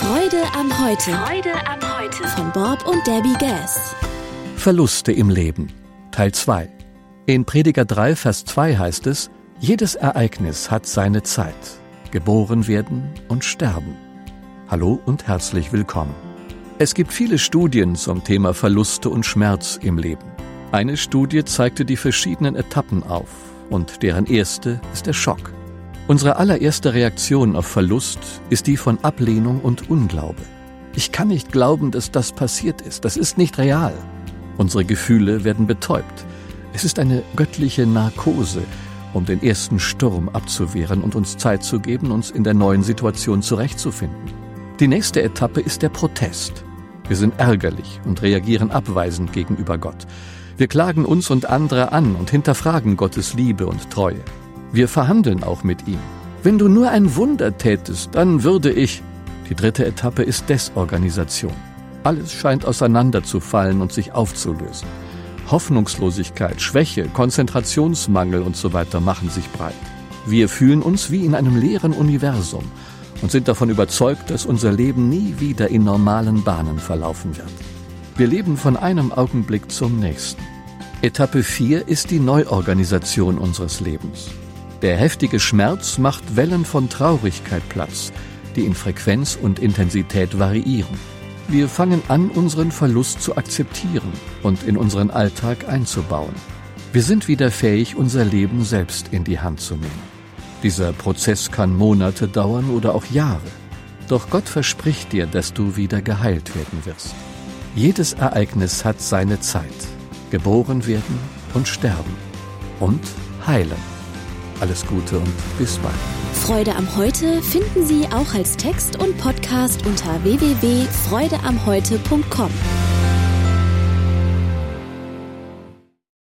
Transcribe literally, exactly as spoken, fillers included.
Freude am Heute. Freude am Heute. Von Bob und Debbie Gass. Verluste im Leben. Teil zwei. In Prediger drei, Vers zwei heißt es: Jedes Ereignis hat seine Zeit. Geboren werden und sterben. Hallo und herzlich willkommen. Es gibt viele Studien zum Thema Verluste und Schmerz im Leben. Eine Studie zeigte die verschiedenen Etappen auf, und deren erste ist der Schock. Unsere allererste Reaktion auf Verlust ist die von Ablehnung und Unglaube. Ich kann nicht glauben, dass das passiert ist. Das ist nicht real. Unsere Gefühle werden betäubt. Es ist eine göttliche Narkose, um den ersten Sturm abzuwehren und uns Zeit zu geben, uns in der neuen Situation zurechtzufinden. Die nächste Etappe ist der Protest. Wir sind ärgerlich und reagieren abweisend gegenüber Gott. Wir klagen uns und andere an und hinterfragen Gottes Liebe und Treue. Wir verhandeln auch mit ihm. Wenn du nur ein Wunder tätest, dann würde ich... Die dritte Etappe ist Desorganisation. Alles scheint auseinanderzufallen und sich aufzulösen. Hoffnungslosigkeit, Schwäche, Konzentrationsmangel und so weiter machen sich breit. Wir fühlen uns wie in einem leeren Universum und sind davon überzeugt, dass unser Leben nie wieder in normalen Bahnen verlaufen wird. Wir leben von einem Augenblick zum nächsten. Etappe vier ist die Neuorganisation unseres Lebens. Der heftige Schmerz macht Wellen von Traurigkeit Platz, die in Frequenz und Intensität variieren. Wir fangen an, unseren Verlust zu akzeptieren und in unseren Alltag einzubauen. Wir sind wieder fähig, unser Leben selbst in die Hand zu nehmen. Dieser Prozess kann Monate dauern oder auch Jahre. Doch Gott verspricht dir, dass du wieder geheilt werden wirst. Jedes Ereignis hat seine Zeit. Geboren werden und sterben. Und heilen. Alles Gute und bis bald. Freude am Heute finden Sie auch als Text und Podcast unter w w w punkt freude am heute punkt com.